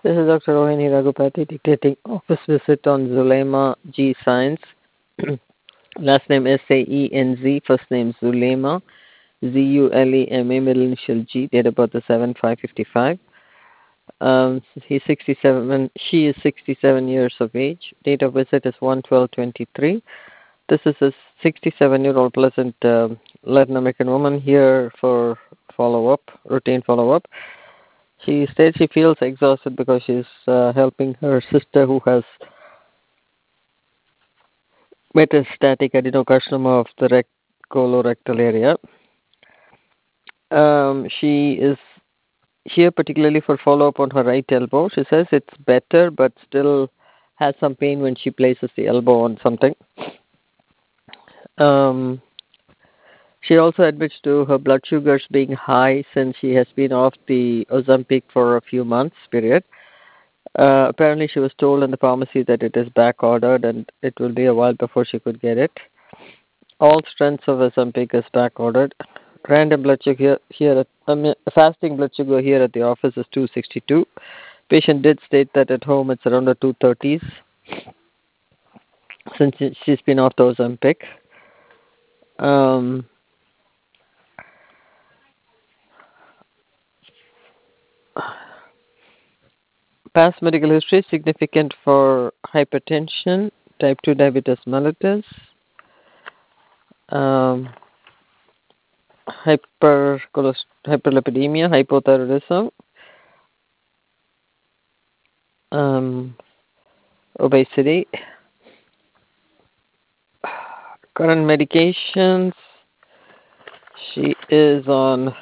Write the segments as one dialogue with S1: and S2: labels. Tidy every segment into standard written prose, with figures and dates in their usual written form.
S1: This is Dr. Rohini Raghupati dictating office visit on Zulema G. Science. Last name Saenz, first name Zulema, Zulema, middle initial G, date of birth is 7/5/55. He's 67. She is 67 years of age. Date of visit is 1/12/23. This is a 67-year-old pleasant Latin American woman here for routine follow-up. She states she feels exhausted because she's helping her sister who has metastatic adenocarcinoma of the colorectal area. She is here particularly for follow-up on her right elbow. She says it's better but still has some pain when she places the elbow on something. She also admits to her blood sugars being high since she has been off the Ozempic for a few months period. Apparently she was told in the pharmacy that it is back ordered and it will be a while before she could get it. All strengths of Ozempic is back ordered. Random blood sugar fasting blood sugar here at the office is 262. Patient did state that at home it's around the 230s since she's been off the Ozempic. Past medical history significant for hypertension, type 2 diabetes mellitus, hyperlipidemia, hypothyroidism, obesity. Current medications, she is on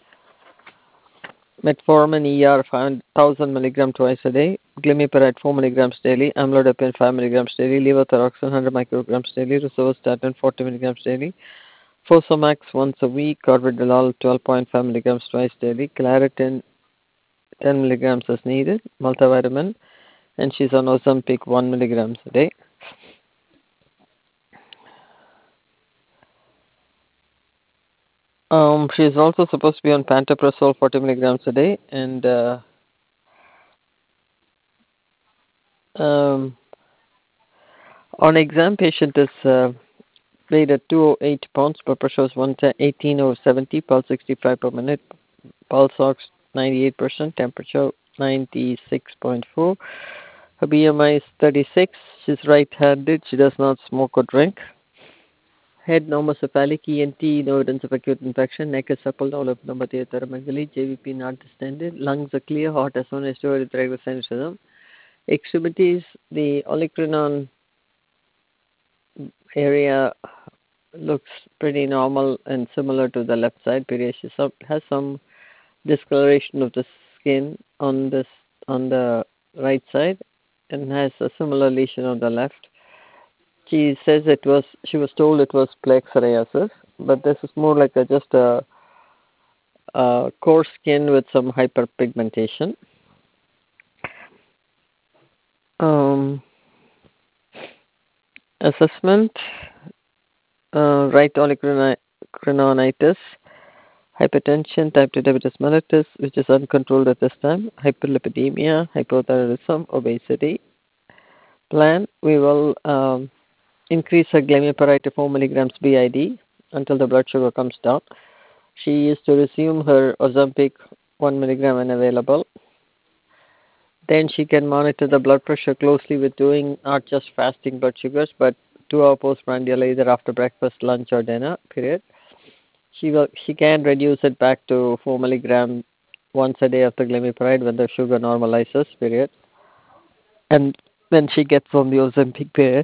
S1: metformin ER 1000 milligram twice a day, glimepiride 4 milligrams daily, amlodipine 5 milligrams daily, levothyroxine 100 micrograms daily, rosuvastatin 40 milligrams daily, Fosamax once a week, carvedilol 12.5 milligrams twice daily, Claritin 10 milligrams as needed, multivitamin, and she's on Ozempic 1 milligrams a day. She's also supposed to be on pantoprazole 40 milligrams a day, and on exam, patient is weighed at 208 pounds, blood pressure is 118/70, pulse 65 per minute, pulse ox 98%, temperature 96.4. Her BMI is 36. She's right-handed. She does not smoke or drink. Head normocephalic, ENT, no evidence of acute infection. Neck is supple, developed pneumothoramegaly, JVP not distended. Lungs are clear, heart has no irregular syndrome. Extremities, the olecranon area looks pretty normal and similar to the left side. Period. She has some discoloration of the skin on the right side and has a similar lesion on the left. She says she was told it was plaque psoriasis, but this is more like just a coarse skin with some hyperpigmentation. Assessment, right olecranon hypertension, type 2 diabetes mellitus, which is uncontrolled at this time, hyperlipidemia, hypothyroidism, obesity. Plan, we will increase her glimepiride to 4 milligrams BID until the blood sugar comes down. She is to resume her Ozempic 1 milligram when available. Then she can monitor the blood pressure closely with doing not just fasting blood sugars, but 2-hour postprandial either after breakfast, lunch, or dinner. Period. She can reduce it back to 4 milligram once a day after glimepiride when the sugar normalizes. Period. And when she gets on the Ozempic. Period.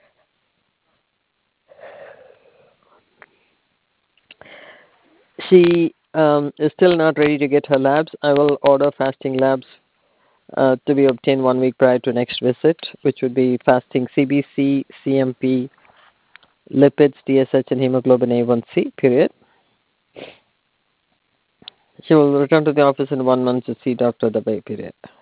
S1: She is still not ready to get her labs. I will order fasting labs to be obtained 1 week prior to next visit, which would be fasting CBC, CMP, lipids, TSH, and hemoglobin A1C. Period. She will return to the office in 1 month to see Dr. Dabai. Period.